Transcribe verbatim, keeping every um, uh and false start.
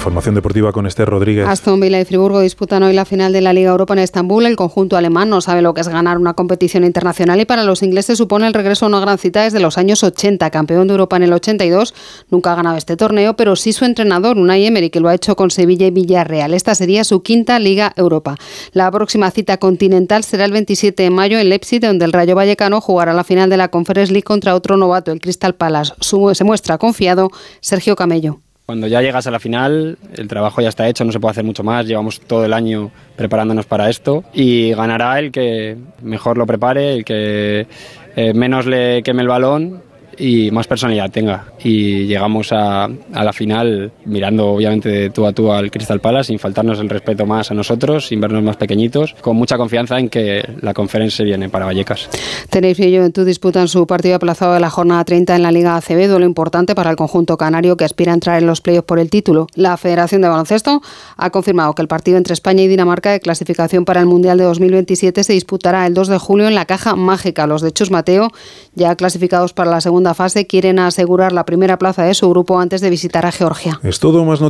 información deportiva con Esther Rodríguez. Aston Villa y Friburgo disputan hoy la final de la Liga Europa en Estambul. El conjunto alemán no sabe lo que es ganar una competición internacional y para los ingleses supone el regreso a una gran cita desde los años ochenta. Campeón de Europa en el ochenta y dos, nunca ha ganado este torneo, pero sí su entrenador, Unai Emery, que lo ha hecho con Sevilla y Villarreal. Esta sería su quinta Liga Europa. La próxima cita continental será el veintisiete de mayo en Leipzig, donde el Rayo Vallecano jugará la final de la Conference League contra otro novato, el Crystal Palace. Su, se muestra confiado Sergio Camello. Cuando ya llegas a la final, el trabajo ya está hecho, no se puede hacer mucho más, llevamos todo el año preparándonos para esto y ganará el que mejor lo prepare, el que eh, menos le queme el balón y más personalidad tenga. Y llegamos a, a la final mirando obviamente de tú a tú al Crystal Palace, sin faltarnos el respeto más a nosotros, sin vernos más pequeñitos, con mucha confianza en que la conferencia viene para Vallecas. Tenerife y Juventud disputan su partido aplazado de la jornada treinta en la Liga A C B, duelo importante para el conjunto canario que aspira a entrar en los playoffs por el título. La Federación de Baloncesto ha confirmado que el partido entre España y Dinamarca de clasificación para el Mundial de dos mil veintisiete se disputará el dos de julio en la Caja Mágica. Los de Chus Mateo, ya clasificados para la segunda fase, quieren asegurar la primera plaza de su grupo antes de visitar a Georgia. Es todo, más noticias.